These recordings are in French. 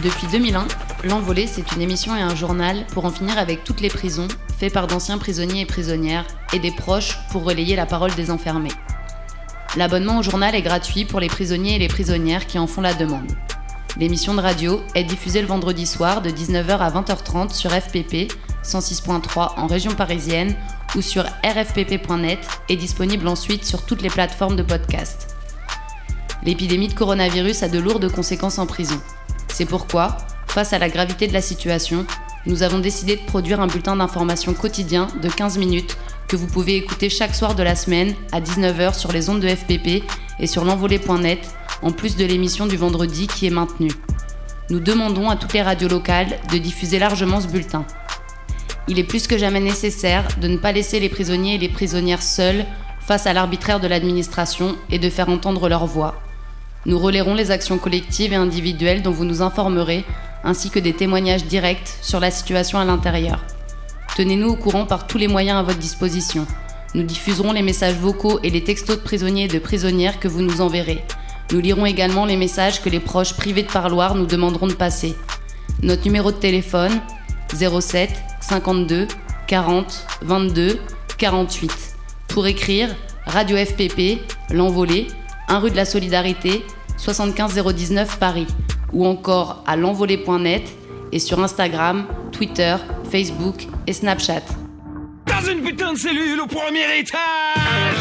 Depuis 2001, L'Envolée, c'est une émission et un journal pour en finir avec toutes les prisons, fait par d'anciens prisonniers et prisonnières, et des proches pour relayer la parole des enfermés. L'abonnement au journal est gratuit pour les prisonniers et les prisonnières qui en font la demande. L'émission de radio est diffusée le vendredi soir de 19h à 20h30 sur FPP 106.3 en région parisienne ou sur rfpp.net et disponible ensuite sur toutes les plateformes de podcast. L'épidémie de coronavirus a de lourdes conséquences en prison. C'est pourquoi, face à la gravité de la situation, nous avons décidé de produire un bulletin d'information quotidien de 15 minutes que vous pouvez écouter chaque soir de la semaine à 19h sur les ondes de FPP et sur l'envolée.net, en plus de l'émission du vendredi qui est maintenue. Nous demandons à toutes les radios locales de diffuser largement ce bulletin. Il est plus que jamais nécessaire de ne pas laisser les prisonniers et les prisonnières seuls face à l'arbitraire de l'administration et de faire entendre leur voix. Nous relayerons les actions collectives et individuelles dont vous nous informerez, ainsi que des témoignages directs sur la situation à l'intérieur. Tenez-nous au courant par tous les moyens à votre disposition. Nous diffuserons les messages vocaux et les textos de prisonniers et de prisonnières que vous nous enverrez. Nous lirons également les messages que les proches privés de parloir nous demanderont de passer. Notre numéro de téléphone 07 52 40 22 48. Pour écrire, Radio FPP, L'Envolée, 1 rue de la Solidarité, 75 019 Paris, ou encore à l'envolée.net et sur Instagram, Twitter, Facebook et Snapchat. Dans une putain de cellule au premier étage,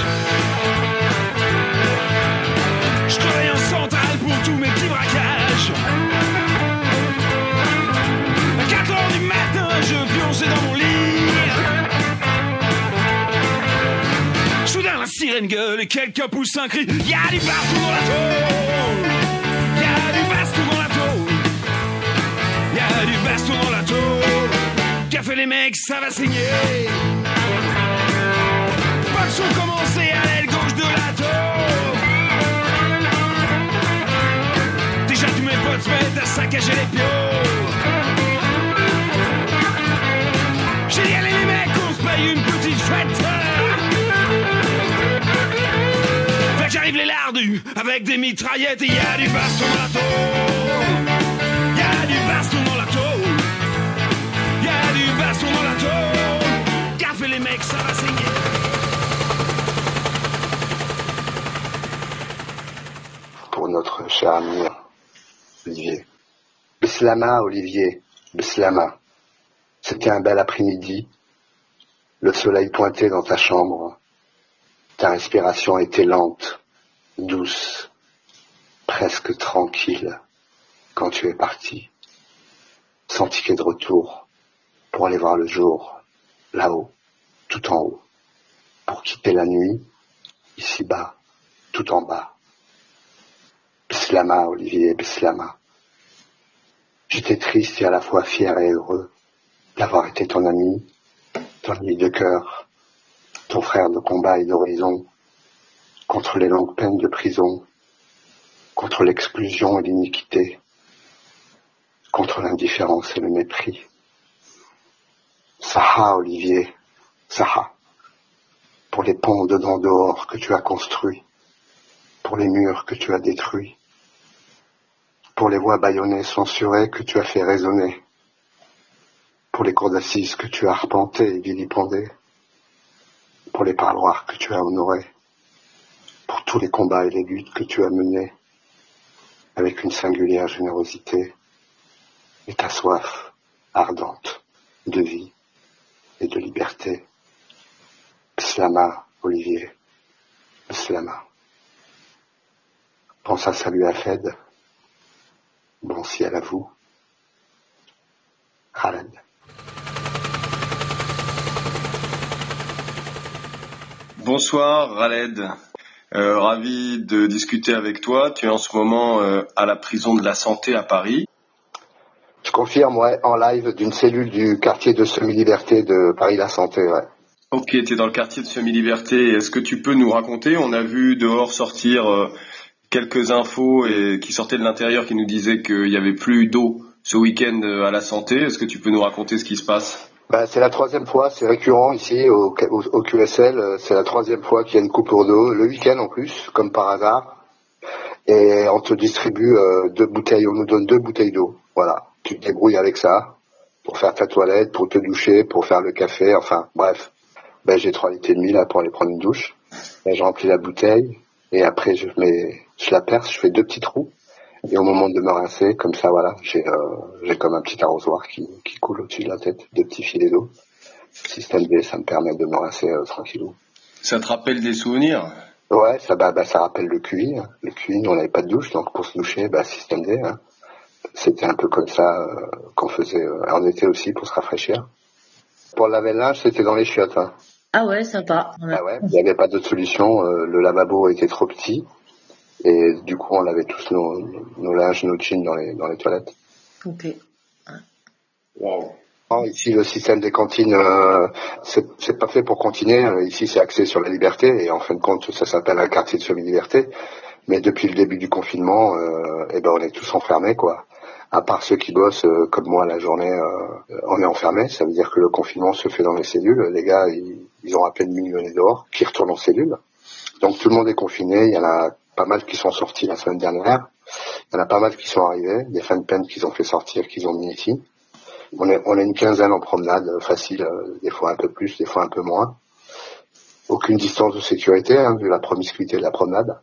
je travaille en centrale pour tous mes petits braquages. À 4h du matin, je pionçais dans mon lit. Soudain la sirène gueule et quelqu'un pousse un cri. Y'a du baston dans la tôle, y'a du baston dans la tôle, y'a du baston dans la tôle. Qu'a fait les mecs, ça va saigner. Pas de son commencé à l'aile gauche de la tôle. Déjà tous mes potes se mettent à saccager les pions. J'ai dit allez les mecs, on se paye une petite fête. J'arrive les lardus avec des mitraillettes et y'a du baston dans la tôle. Y'a du baston dans la tôle. Y'a du baston dans la tôle. Qu'a fait les mecs, ça va saigner. Pour notre cher ami Olivier. Bislama, Olivier, Bislama. C'était un bel après-midi. Le soleil pointait dans ta chambre. Ta respiration était lente, douce, presque tranquille quand tu es parti, sans ticket de retour, pour aller voir le jour, là-haut, tout en haut, pour quitter la nuit, ici-bas, tout en bas. Bislama, Olivier, Bislama. J'étais triste et à la fois fier et heureux d'avoir été ton ami, ton ami de cœur, ton frère de combat et d'horizon, contre les longues peines de prison, contre l'exclusion et l'iniquité, contre l'indifférence et le mépris. Saha, Olivier, Saha, pour les ponts dedans dehors que tu as construits, pour les murs que tu as détruits, pour les voix bâillonnées censurées que tu as fait résonner, pour les cours d'assises que tu as arpentées et vilipendées, pour les parloirs que tu as honorés, pour tous les combats et les luttes que tu as menés, avec une singulière générosité, et ta soif ardente de vie et de liberté. Bislama, Olivier, Bislama. Pense à saluer à Fed. Bon ciel à vous. Khaled. Bonsoir Khaled, ravi de discuter avec toi. Tu es en ce moment à la prison de la Santé à Paris. Je confirme, ouais, en live d'une cellule du quartier de Semi-Liberté de Paris-La Santé, ouais. Ok, tu es dans le quartier de Semi-Liberté. Est-ce que tu peux nous raconter? On a vu dehors sortir quelques infos qui sortaient de l'intérieur qui nous disaient qu'il n'y avait plus d'eau ce week-end à La Santé. Est-ce que tu peux nous raconter ce qui se passe? C'est la 3e fois, c'est récurrent ici au QSL, c'est la 3e fois qu'il y a une coupure d'eau, le week-end en plus, comme par hasard, et on te distribue 2 bouteilles, on nous donne 2 bouteilles d'eau, Voilà, tu te débrouilles avec ça pour faire ta toilette, pour te doucher, pour faire le café, enfin bref. Ben j'ai 3,5 litres là pour aller prendre une douche. Ben, je remplis la bouteille et après je la perce, je fais 2 petits trous. Et au moment de me rincer, comme ça, voilà, j'ai comme un petit arrosoir qui coule au-dessus de la tête, 2 petits filets d'eau. Système D, ça me permet de me rincer tranquillou. Ça te rappelle des souvenirs? Ouais, ça rappelle le QI. Le QI, nous, on n'avait pas de douche, donc pour se doucher, système D. Hein. C'était un peu comme ça qu'on faisait en été aussi pour se rafraîchir. Pour laver le linge, c'était dans les chiottes. Hein. Ah ouais, sympa. Ouais. Ah ouais, il n'y avait pas d'autre solution. Le lavabo était trop petit. Et du coup, on lavait tous nos linges, nos jeans dans les toilettes. Ok. Wow. Ici, le système des cantines, c'est pas fait pour cantiner. Ici, c'est axé sur la liberté. Et en fin de compte, ça s'appelle un quartier de semi-liberté. Mais depuis le début du confinement, on est tous enfermés, quoi. À part ceux qui bossent comme moi la journée, on est enfermés. Ça veut dire que le confinement se fait dans les cellules. Les gars, ils ont à peine millionné dehors, qui retournent en cellule. Donc tout le monde est confiné. Il y en a pas mal qui sont sortis la semaine dernière. Il y en a pas mal qui sont arrivés. Des fins de peine qu'ils ont fait sortir, qu'ils ont mis ici. On est une quinzaine en promenade, facile, des fois un peu plus, des fois un peu moins. Aucune distance de sécurité, hein, vu la promiscuité de la promenade.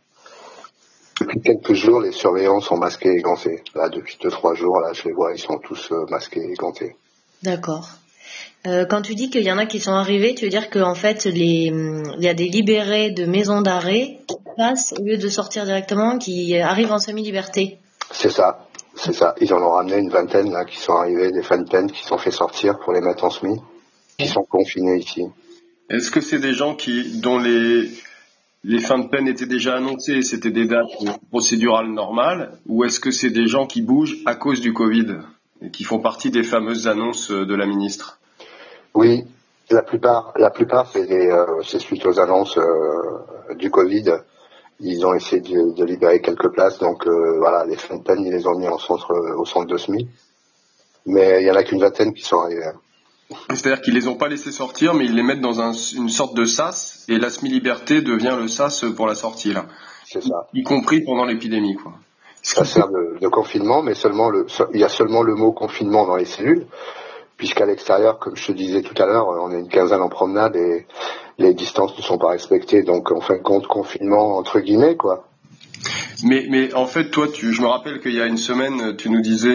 Depuis quelques jours, les surveillants sont masqués et gantés. Là, depuis 2-3 jours, là, je les vois, ils sont tous masqués et gantés. D'accord. Quand tu dis qu'il y en a qui sont arrivés, tu veux dire qu'en fait, il y a des libérés de maisons d'arrêt qui passent, au lieu de sortir directement, qui arrivent en semi-liberté. C'est ça. Ils en ont ramené une vingtaine, là, qui sont arrivés, des fins de peine, qui sont fait sortir pour les mettre en semi, qui sont confinés ici. Est-ce que c'est des gens dont les fins de peine étaient déjà annoncées et c'était des dates procédurales normales, ou est-ce que c'est des gens qui bougent à cause du Covid et qui font partie des fameuses annonces de la ministre? Oui, la plupart c'est suite aux annonces du Covid. Ils ont essayé de libérer quelques places, donc voilà, les fins de peine, ils les ont mis au centre de SMI. Mais il y en a qu'une vingtaine qui sont arrivés. C'est-à-dire qu'ils les ont pas laissés sortir, mais ils les mettent dans une sorte de sas, et la semi-liberté devient le sas pour la sortie, là. C'est ça. Y compris pendant l'épidémie, quoi. Ça sert de confinement, mais il y a seulement le mot confinement dans les cellules, puisqu'à l'extérieur, comme je te disais tout à l'heure, on est une quinzaine en promenade et les distances ne sont pas respectées, donc en fin de compte, confinement entre guillemets, quoi. Mais en fait, toi, je me rappelle qu'il y a une semaine, tu nous disais,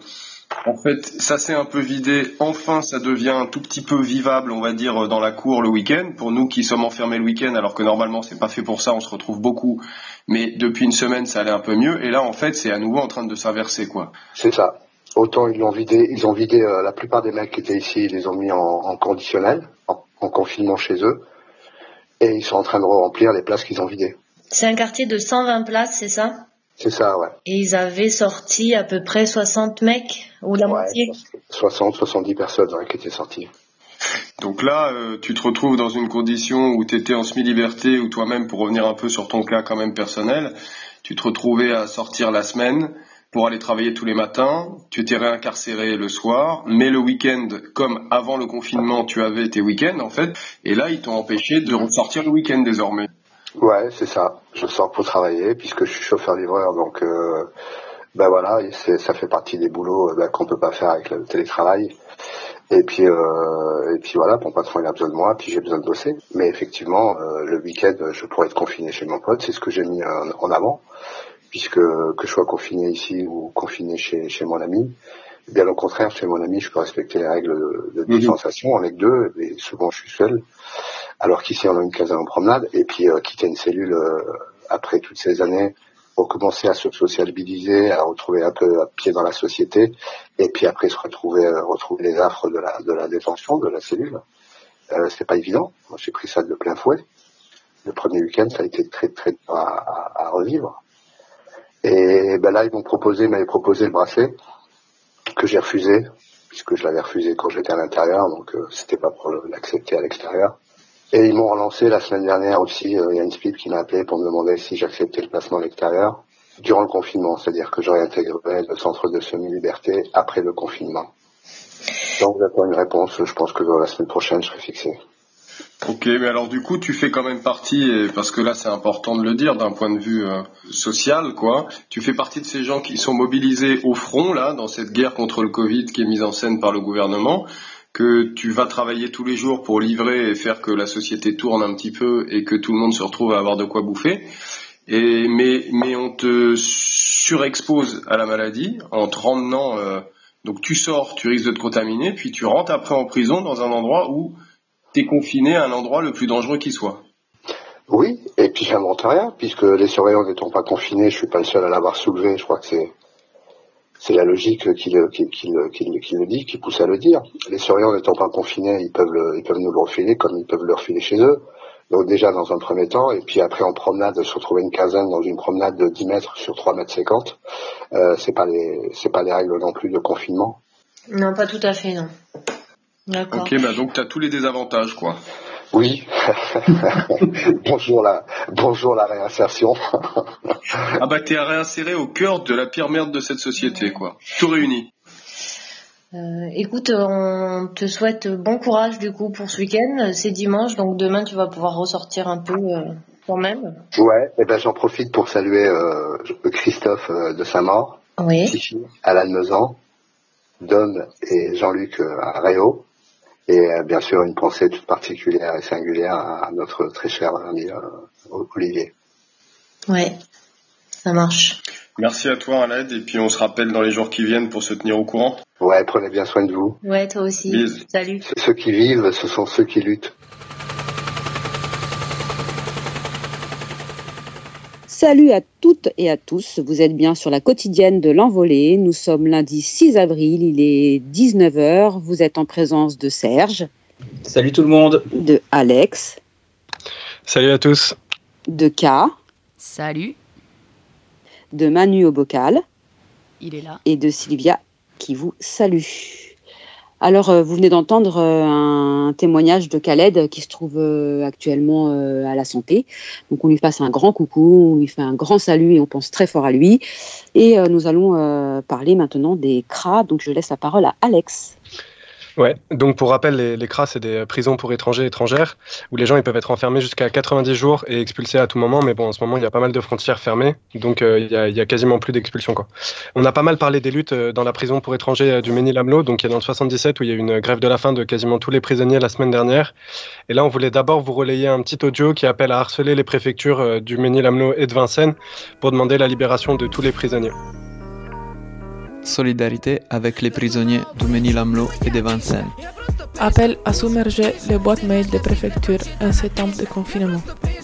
en fait, ça s'est un peu vidé, enfin ça devient un tout petit peu vivable, on va dire, dans la cour le week-end, pour nous qui sommes enfermés le week-end, alors que normalement c'est pas fait pour ça, on se retrouve beaucoup, mais depuis une semaine ça allait un peu mieux, et là en fait c'est à nouveau en train de s'inverser, quoi. C'est ça. Autant ils ont vidé la plupart des mecs qui étaient ici, ils les ont mis en conditionnel, en confinement chez eux, et ils sont en train de remplir les places qu'ils ont vidées. C'est un quartier de 120 places, c'est ça? C'est ça, ouais. Et ils avaient sorti à peu près 60 mecs, ou la moitié? 70 personnes qui étaient sorties. Donc là, tu te retrouves dans une condition où tu étais en semi-liberté, ou toi-même, pour revenir un peu sur ton cas quand même personnel, tu te retrouvais à sortir la semaine pour aller travailler tous les matins, tu étais réincarcéré le soir, mais le week-end, comme avant le confinement, tu avais tes week-ends en fait, et là ils t'ont empêché de ressortir le week-end désormais. Ouais, c'est ça. Je sors pour travailler puisque je suis chauffeur-livreur, donc voilà, ça fait partie des boulots qu'on peut pas faire avec le télétravail. Et puis voilà, mon patron il a besoin de moi, puis j'ai besoin de bosser. Mais effectivement, le week-end, je pourrais être confiné chez mon pote, c'est ce que j'ai mis en avant, puisque que je sois confiné ici ou confiné chez mon ami. Bien au contraire, chez mon ami, je peux respecter les règles de distanciation avec deux, et souvent je suis seul. Alors qu'ici, on a une quinzaine en promenade, et puis quitter une cellule après toutes ces années pour commencer à se sociabiliser, à retrouver un peu à pied dans la société, et puis après se retrouver les affres de la détention, de la cellule. C'est pas évident. Moi, j'ai pris ça de plein fouet. Le premier week-end, ça a été très très dur à revivre. Et là, ils m'avaient proposé le bracelet que j'ai refusé, puisque je l'avais refusé quand j'étais à l'intérieur, donc c'était pas pour l'accepter à l'extérieur. Et ils m'ont relancé la semaine dernière aussi, il y a une speed qui m'a appelé pour me demander si j'acceptais le placement à l'extérieur durant le confinement, c'est-à-dire que j'aurais intégré le centre de semi-liberté après le confinement. Donc j'attends une réponse, je pense que dans la semaine prochaine je serai fixé. Ok, mais alors du coup, tu fais quand même partie, parce que là c'est important de le dire d'un point de vue social, quoi. Tu fais partie de ces gens qui sont mobilisés au front, là, dans cette guerre contre le Covid qui est mise en scène par le gouvernement, que tu vas travailler tous les jours pour livrer et faire que la société tourne un petit peu et que tout le monde se retrouve à avoir de quoi bouffer. Mais on te surexpose à la maladie en te ramenant... donc tu sors, tu risques de te contaminer, puis tu rentres après en prison dans un endroit où t'es confiné à un endroit le plus dangereux qui soit. Oui, et puis j'invente rien, puisque les surveillants n'étant pas confinés, je suis pas le seul à l'avoir soulevé, je crois que c'est la logique qui le dit, qui pousse à le dire. Les surveillants n'étant pas confinés, ils peuvent nous le refiler comme ils peuvent le refiler chez eux. Donc déjà dans un premier temps, et puis après en promenade, se retrouver une quinzaine dans une promenade de 10 mètres sur 3 mètres 50, c'est pas les règles non plus de confinement. Non, pas tout à fait, non. D'accord. Ok, bah donc t'as tous les désavantages, quoi. Oui. Bonjour la réinsertion. Ah bah t'es réinséré au cœur de la pire merde de cette société, quoi. Tout réuni. Écoute, on te souhaite bon courage du coup pour ce week-end. C'est dimanche, donc demain tu vas pouvoir ressortir un peu quand même. Ouais, et ben j'en profite pour saluer Christophe de Saint-Maur, Oui. Fifi, Alan Mezan, Dom et Jean-Luc à Réau. Et bien sûr une pensée toute particulière et singulière à notre très cher ami Olivier. Ouais, ça marche. Merci à toi, Aled, et puis on se rappelle dans les jours qui viennent pour se tenir au courant. Ouais, prenez bien soin de vous. Ouais, toi aussi. Bise. Salut. Ceux qui vivent, ce sont ceux qui luttent. Salut à toutes et à tous, vous êtes bien sur la quotidienne de l'Envolée. Nous sommes lundi 6 avril, il est 19h, vous êtes en présence de Serge. Salut tout le monde. De Alex. Salut à tous. De K. Salut. De Manu au bocal. Il est là. Et de Sylvia qui vous salue. Alors, vous venez d'entendre un témoignage de Khaled qui se trouve actuellement à la santé. Donc, on lui passe un grand coucou, on lui fait un grand salut et on pense très fort à lui. Et nous allons parler maintenant des CRA. Donc, je laisse la parole à Alex. Ouais, donc pour rappel, les CRA, c'est des prisons pour étrangers et étrangères, où les gens ils peuvent être enfermés jusqu'à 90 jours et expulsés à tout moment, mais bon, en ce moment, il y a pas mal de frontières fermées, donc il y a quasiment plus d'expulsions, quoi. On a pas mal parlé des luttes dans la prison pour étrangers du Mesnil-Amelot, donc il y a dans le 77 où il y a eu une grève de la faim de quasiment tous les prisonniers la semaine dernière, et là, on voulait d'abord vous relayer un petit audio qui appelle à harceler les préfectures du Mesnil-Amelot et de Vincennes pour demander la libération de tous les prisonniers. Solidarité avec les prisonniers du Mesnil-Amelot et de Vincennes. Appel à submerger les boîtes mail des préfectures en ces temps de confinement.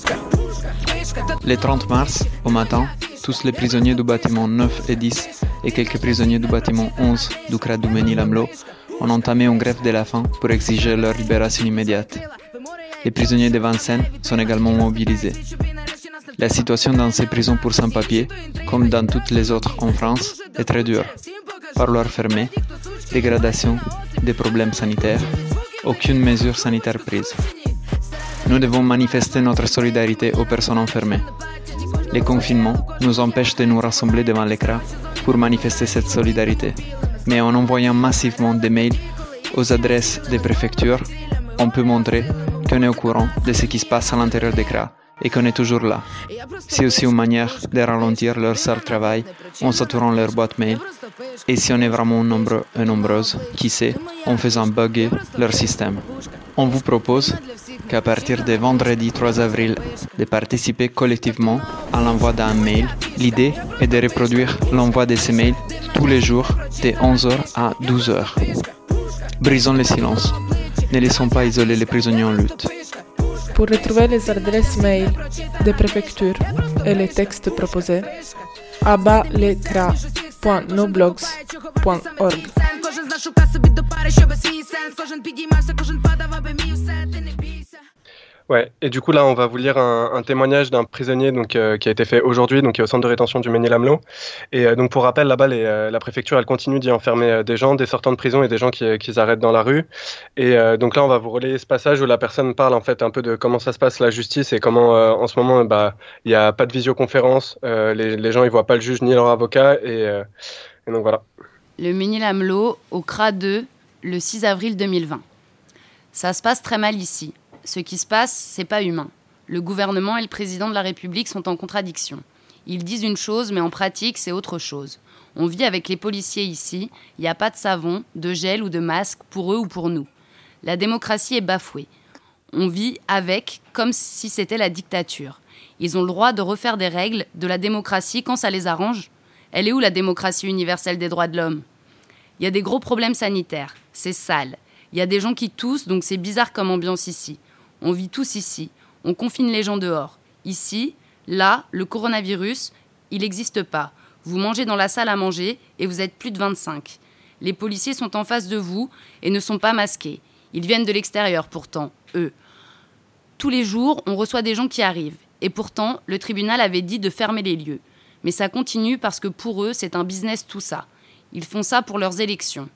Le 30 mars, au matin, tous les prisonniers du bâtiment 9 et 10 et quelques prisonniers du bâtiment 11 du CRA du Mesnil-Amelot ont entamé une grève de la faim pour exiger leur libération immédiate. Les prisonniers de Vincennes sont également mobilisés. La situation dans ces prisons pour sans-papiers, comme dans toutes les autres en France, est très dure. Parloirs fermés, dégradation, des problèmes sanitaires, aucune mesure sanitaire prise. Nous devons manifester notre solidarité aux personnes enfermées. Les confinements nous empêchent de nous rassembler devant l'écran pour manifester cette solidarité. Mais en envoyant massivement des mails aux adresses des préfectures, on peut montrer qu'on est au courant de ce qui se passe à l'intérieur des CRA et qu'on est toujours là. C'est aussi une manière de ralentir leur sale travail en saturant leur boîte mail et si on est vraiment nombreux et nombreuses, qui sait, en faisant bugger leur système. On vous propose qu'à partir de vendredi 3 avril, de participer collectivement à l'envoi d'un mail. L'idée est de reproduire l'envoi de ces mails tous les jours de 11h à 12h. Brisons le silence. Ne laissons pas isoler les prisonniers en lutte. Pour retrouver les adresses mail des préfectures et les textes proposés, abatlecra.noblogs.org. Ouais, et du coup là on va vous lire un témoignage d'un prisonnier donc, qui a été fait aujourd'hui, donc qui est au centre de rétention du Mesnil-Amelot. Et donc pour rappel, là-bas la préfecture elle continue d'y enfermer des gens, des sortants de prison et des gens qui arrêtent dans la rue. Et donc là on va vous relayer ce passage où la personne parle en fait un peu de comment ça se passe la justice et comment en ce moment il n'y a pas de visioconférence, les gens ils voient pas le juge ni leur avocat et donc voilà. Le Mesnil-Amelot au CRA 2 le 6 avril 2020. Ça se passe très mal ici. ce qui se passe, c'est pas humain. Le gouvernement et le président de la République sont en contradiction. Ils disent une chose, mais en pratique, c'est autre chose. On vit avec les policiers ici, il n'y a pas de savon, de gel ou de masque pour eux ou pour nous. La démocratie est bafouée. On vit avec comme si c'était la dictature. Ils ont le droit de refaire des règles de la démocratie quand ça les arrange. Elle est où la démocratie universelle des droits de l'homme ? Il y a des gros problèmes sanitaires, c'est sale. Il y a des gens qui toussent, donc c'est bizarre comme ambiance ici. On vit tous ici, on confine les gens dehors. Ici, là, le coronavirus, il n'existe pas. Vous mangez dans la salle à manger et vous êtes plus de 25. Les policiers sont en face de vous et ne sont pas masqués. Ils viennent de l'extérieur pourtant, eux. Tous les jours, on reçoit des gens qui arrivent. Et pourtant, le tribunal avait dit de fermer les lieux. Mais ça continue parce que pour eux, c'est un business tout ça. Ils font ça pour leurs élections.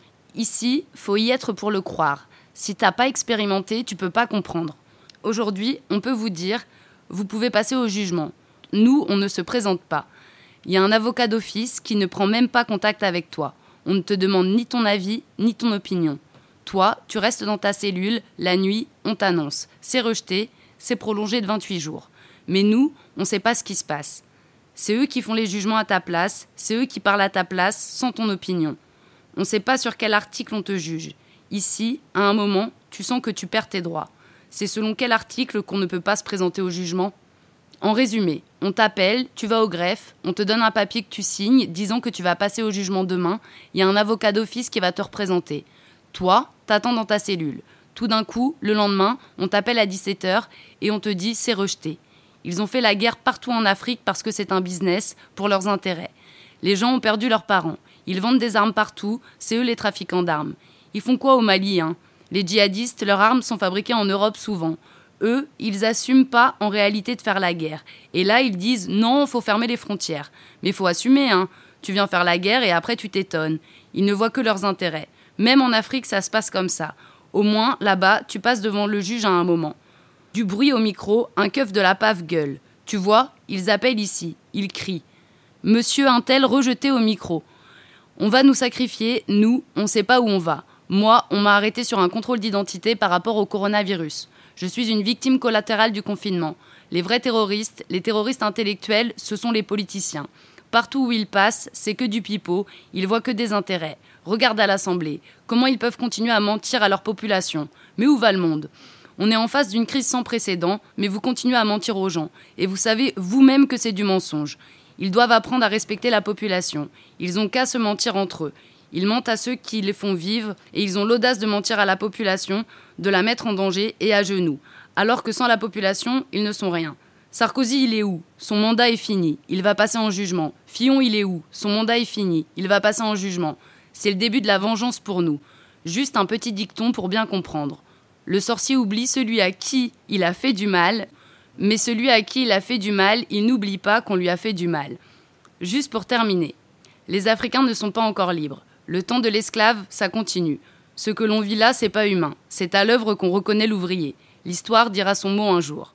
Ici, faut y être pour le croire. Si t'as pas expérimenté, tu peux pas comprendre. Aujourd'hui, on peut vous dire, vous pouvez passer au jugement. Nous, on ne se présente pas. Il y a un avocat d'office qui ne prend même pas contact avec toi. On ne te demande ni ton avis, ni ton opinion. Toi, tu restes dans ta cellule, la nuit, on t'annonce. C'est rejeté, c'est prolongé de 28 jours. Mais nous, on sait pas ce qui se passe. C'est eux qui font les jugements à ta place, c'est eux qui parlent à ta place sans ton opinion. On sait pas sur quel article on te juge. Ici, à un moment, tu sens que tu perds tes droits. C'est selon quel article qu'on ne peut pas se présenter au jugement ? En résumé, on t'appelle, tu vas au greffe, on te donne un papier que tu signes disant que tu vas passer au jugement demain, il y a un avocat d'office qui va te représenter. Toi, t'attends dans ta cellule. Tout d'un coup, le lendemain, on t'appelle à 17h et on te dit « c'est rejeté ». Ils ont fait la guerre partout en Afrique parce que c'est un business pour leurs intérêts. Les gens ont perdu leurs parents. Ils vendent des armes partout, c'est eux les trafiquants d'armes. Ils font quoi au Mali, hein ? Les djihadistes, leurs armes sont fabriquées en Europe souvent. Eux, ils assument pas en réalité de faire la guerre. Et là, ils disent « non, faut fermer les frontières ». Mais faut assumer, hein. Tu viens faire la guerre et après tu t'étonnes. Ils ne voient que leurs intérêts. Même en Afrique, ça se passe comme ça. Au moins, là-bas, tu passes devant le juge à un moment. Du bruit au micro, un keuf de la PAF gueule. Tu vois, ils appellent ici, ils crient. « Monsieur un tel rejeté au micro. On va nous sacrifier, nous, on sait pas où on va. Moi, on m'a arrêté sur un contrôle d'identité par rapport au coronavirus. Je suis une victime collatérale du confinement. Les vrais terroristes, les terroristes intellectuels, ce sont les politiciens. Partout où ils passent, c'est que du pipeau, ils voient que des intérêts. Regarde à l'Assemblée, comment ils peuvent continuer à mentir à leur population. Mais où va le monde ? On est en face d'une crise sans précédent, mais vous continuez à mentir aux gens. Et vous savez vous-même que c'est du mensonge. Ils doivent apprendre à respecter la population. Ils ont qu'à se mentir entre eux. Ils mentent à ceux qui les font vivre et ils ont l'audace de mentir à la population, de la mettre en danger et à genoux. Alors que sans la population, ils ne sont rien. Sarkozy, il est où ? Son mandat est fini. Il va passer en jugement. Fillon, il est où ? Son mandat est fini. Il va passer en jugement. C'est le début de la vengeance pour nous. Juste un petit dicton pour bien comprendre. Le sorcier oublie celui à qui il a fait du mal, mais celui à qui il a fait du mal, il n'oublie pas qu'on lui a fait du mal. Juste pour terminer. Les Africains ne sont pas encore libres. Le temps de l'esclave, ça continue. Ce que l'on vit là, c'est pas humain. C'est à l'œuvre qu'on reconnaît l'ouvrier. L'histoire dira son mot un jour.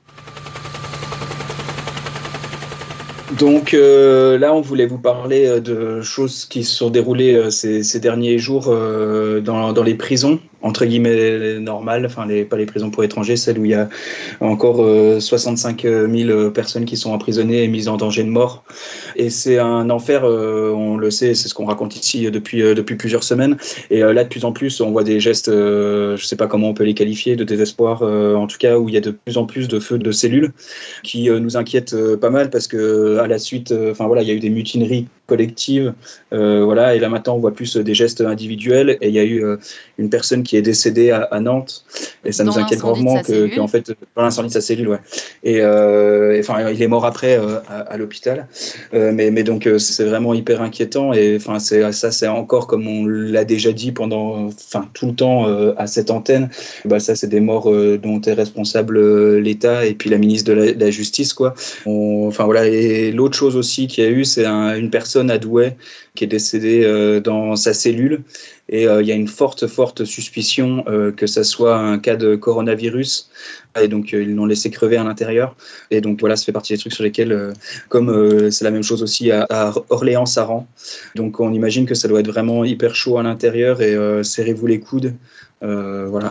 Donc là, on voulait vous parler de choses qui se sont déroulées ces derniers jours dans les prisons, entre guillemets normales, enfin pas les prisons pour étrangers, celles où il y a encore 65 000 personnes qui sont emprisonnées et mises en danger de mort. Et c'est un enfer, on le sait, c'est ce qu'on raconte ici depuis plusieurs semaines. Et là, de plus en plus, on voit des gestes, je sais pas comment on peut les qualifier, de désespoir, en tout cas, où il y a de plus en plus de feux de cellules qui nous inquiètent pas mal parce que à la suite, il y a eu des mutineries collectives, et là maintenant on voit plus des gestes individuels et il y a eu une personne qui est décédée à Nantes et ça nous inquiète grandement qu'en fait dans l'incendie de sa cellule, ouais. Et il est mort après à l'hôpital, mais donc c'est vraiment hyper inquiétant et c'est encore comme on l'a déjà dit pendant tout le temps à cette antenne, ça c'est des morts dont est responsable l'État et puis la ministre de la Justice, quoi. Et l'autre chose aussi qu'il y a eu, c'est une personne à Douai qui est décédée dans sa cellule et il y a une forte suspicion que ça soit un cas de coronavirus et donc ils l'ont laissé crever à l'intérieur et donc voilà, ça fait partie des trucs sur lesquels comme c'est la même chose aussi à Orléans-Saran, donc on imagine que ça doit être vraiment hyper chaud à l'intérieur et serrez-vous les coudes, voilà.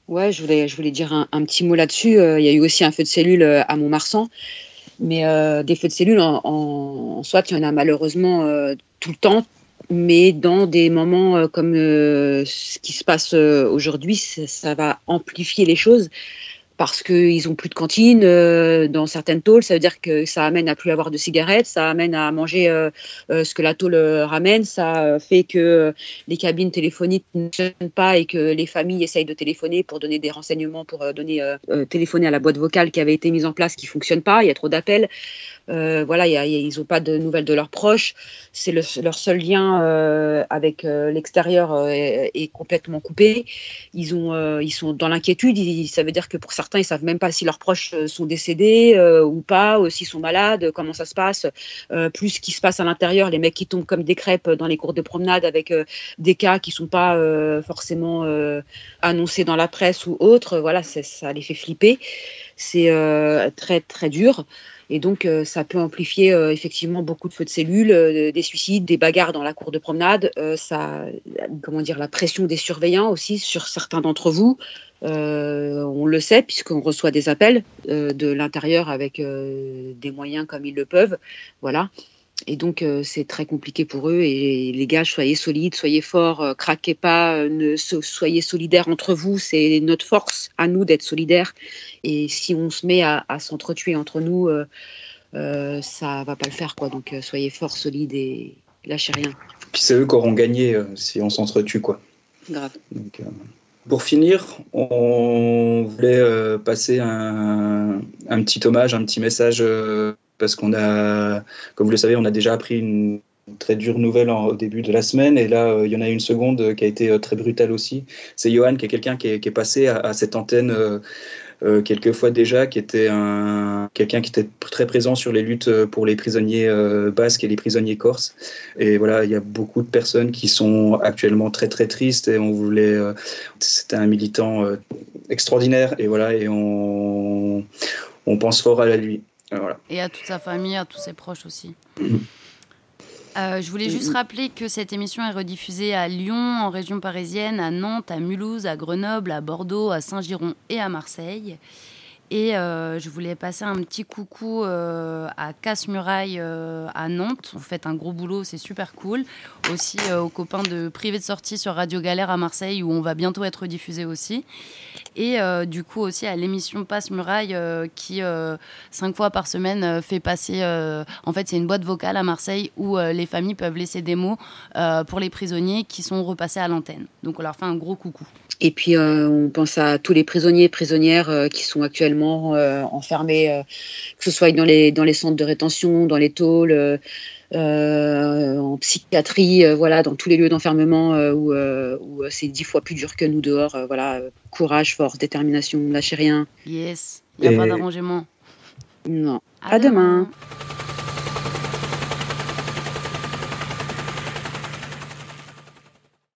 Ouais, je voulais dire un petit mot là-dessus. Il y a eu aussi un feu de cellule à Montmarsan. Mais des feux de cellules, en soi, il y en a malheureusement tout le temps. Mais dans des moments comme ce qui se passe aujourd'hui, ça va amplifier les choses. Parce qu'ils n'ont plus de cantine dans certaines tôles, ça veut dire que ça amène à plus avoir de cigarettes, ça amène à manger ce que la tôle ramène, ça fait que les cabines téléphoniques ne fonctionnent pas et que les familles essayent de téléphoner pour donner des renseignements, pour téléphoner à la boîte vocale qui avait été mise en place, qui ne fonctionne pas, il y a trop d'appels. Voilà, ils n'ont pas de nouvelles de leurs proches. C'est leur seul lien avec l'extérieur est complètement coupé. Ils sont dans l'inquiétude. Ça veut dire que pour certains, ils savent même pas si leurs proches sont décédés ou pas, ou s'ils sont malades, comment ça se passe. Plus ce qui se passe à l'intérieur, les mecs qui tombent comme des crêpes dans les cours de promenade avec des cas qui sont pas forcément annoncés dans la presse ou autre. Voilà, ça les fait flipper. C'est très très dur. Et donc, ça peut amplifier effectivement beaucoup de feux de cellules, des suicides, des bagarres dans la cour de promenade. La pression des surveillants aussi sur certains d'entre vous. On le sait puisqu'on reçoit des appels de l'intérieur avec des moyens comme ils le peuvent. Voilà. Et donc, c'est très compliqué pour eux. Et les gars, soyez solides, soyez forts, craquez pas, soyez solidaires entre vous. C'est notre force à nous d'être solidaires. Et si on se met à s'entretuer entre nous, ça va pas le faire, quoi. Donc, soyez forts, solides et lâchez rien. Puis c'est eux qui auront gagné si on s'entretue, quoi. Grave. Donc, pour finir, on voulait passer un petit hommage, un petit message. Parce qu'on a, comme vous le savez, on a déjà appris une très dure nouvelle au début de la semaine. Et là, il y en a une seconde qui a été très brutale aussi. C'est Johan, qui est quelqu'un qui est passé à cette antenne quelques fois déjà, qui était quelqu'un qui était très présent sur les luttes pour les prisonniers basques et les prisonniers corses. Et voilà, il y a beaucoup de personnes qui sont actuellement très très tristes. Et on voulait... c'était un militant extraordinaire. Et voilà, et on pense fort à lui. Voilà. Et à toute sa famille, à tous ses proches aussi. Je voulais juste rappeler que cette émission est rediffusée à Lyon, en région parisienne, à Nantes, à Mulhouse, à Grenoble, à Bordeaux, à Saint-Giron et à Marseille. Et je voulais passer un petit coucou à Casse-Muraille à Nantes. Vous faites un gros boulot, c'est super cool. Aussi aux copains de Privé de Sortie sur Radio Galère à Marseille, où on va bientôt être diffusé aussi. Et du coup aussi à l'émission Passe-Muraille qui 5 fois par semaine fait passer... en fait, c'est une boîte vocale à Marseille où les familles peuvent laisser des mots pour les prisonniers qui sont repassés à l'antenne. Donc on leur fait un gros coucou. Et puis, on pense à tous les prisonniers et prisonnières qui sont actuellement enfermés, que ce soit dans les centres de rétention, dans les tôles, en psychiatrie, voilà, dans tous les lieux d'enfermement où c'est 10 fois plus dur que nous dehors. Voilà, courage, force, détermination, lâchez rien. Yes, il n'y a pas d'arrangement. Non. À demain.